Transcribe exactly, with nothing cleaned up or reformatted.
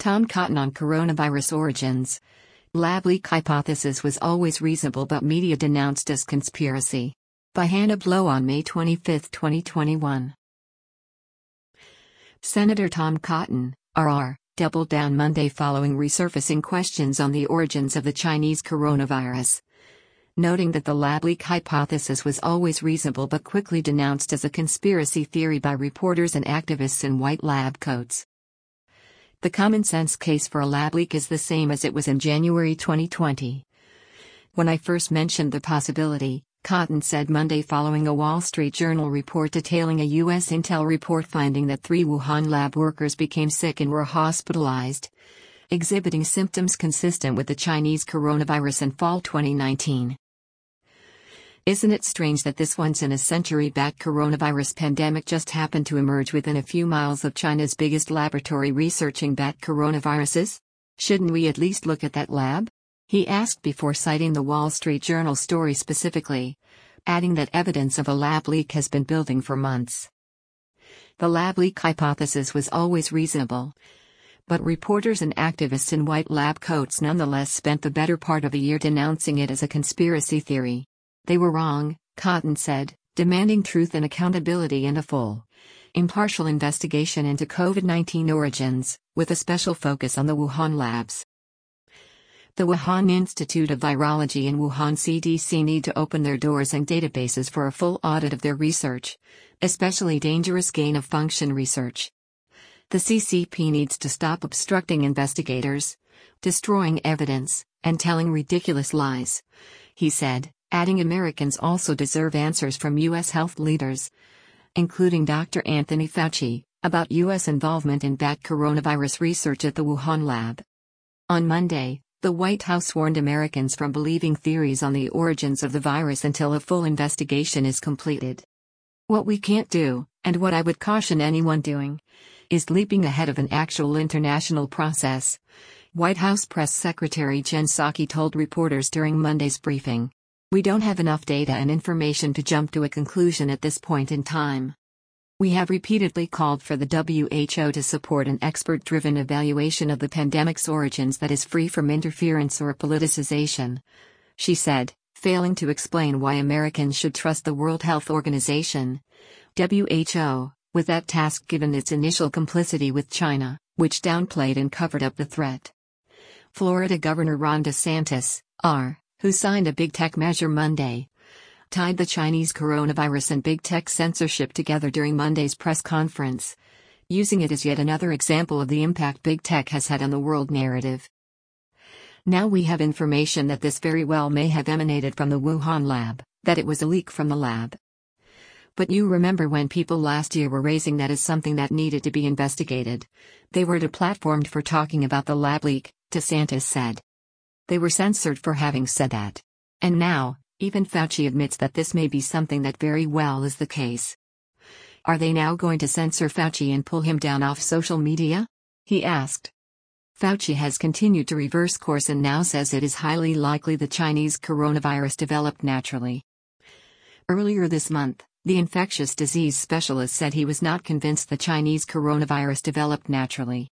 Tom Cotton on coronavirus origins. Lab leak hypothesis was always reasonable but media denounced as conspiracy. By Hannah Blow on May twenty-fifth, twenty twenty-one. Senator Tom Cotton, R R, doubled down Monday following resurfacing questions on the origins of the Chinese coronavirus, noting that the lab leak hypothesis was always reasonable but quickly denounced as a conspiracy theory by reporters and activists in white lab coats. The common-sense case for a lab leak is the same as it was in January twenty twenty. When I first mentioned the possibility, Cotton said Monday following a Wall Street Journal report detailing a U S intel report finding that three Wuhan lab workers became sick and were hospitalized, exhibiting symptoms consistent with the Chinese coronavirus in fall twenty nineteen. Isn't it strange that this once-in-a-century bat coronavirus pandemic just happened to emerge within a few miles of China's biggest laboratory researching bat coronaviruses? Shouldn't we at least look at that lab? He asked before citing the Wall Street Journal story specifically, adding that evidence of a lab leak has been building for months. The lab leak hypothesis was always reasonable, but reporters and activists in white lab coats nonetheless spent the better part of a year denouncing it as a conspiracy theory. They were wrong, Cotton said, demanding truth and accountability and a full, impartial investigation into COVID nineteen origins, with a special focus on the Wuhan labs. The Wuhan Institute of Virology and Wuhan C D C need to open their doors and databases for a full audit of their research, especially dangerous gain-of-function research. The C C P needs to stop obstructing investigators, destroying evidence, and telling ridiculous lies, he said, adding Americans also deserve answers from U S health leaders, including Doctor Anthony Fauci, about U S involvement in bat coronavirus research at the Wuhan lab. On Monday, the White House warned Americans from believing theories on the origins of the virus until a full investigation is completed. What we can't do, and what I would caution anyone doing, is leaping ahead of an actual international process, White House Press Secretary Jen Psaki told reporters during Monday's briefing. We don't have enough data and information to jump to a conclusion at this point in time. We have repeatedly called for the W H O to support an expert-driven evaluation of the pandemic's origins that is free from interference or politicization, she said, failing to explain why Americans should trust the World Health Organization, W H O, with that task given its initial complicity with China, which downplayed and covered up the threat. Florida Governor Ron DeSantis, R., who signed a big tech measure Monday, tied the Chinese coronavirus and big tech censorship together during Monday's press conference, using it as yet another example of the impact big tech has had on the world narrative. Now we have information that this very well may have emanated from the Wuhan lab, that it was a leak from the lab. But you remember when people last year were raising that as something that needed to be investigated. They were deplatformed for talking about the lab leak, DeSantis said. They were censored for having said that. And now, even Fauci admits that this may be something that very well is the case. Are they now going to censor Fauci and pull him down off social media? He asked. Fauci has continued to reverse course and now says it is highly likely the Chinese coronavirus developed naturally. Earlier this month, the infectious disease specialist said he was not convinced the Chinese coronavirus developed naturally.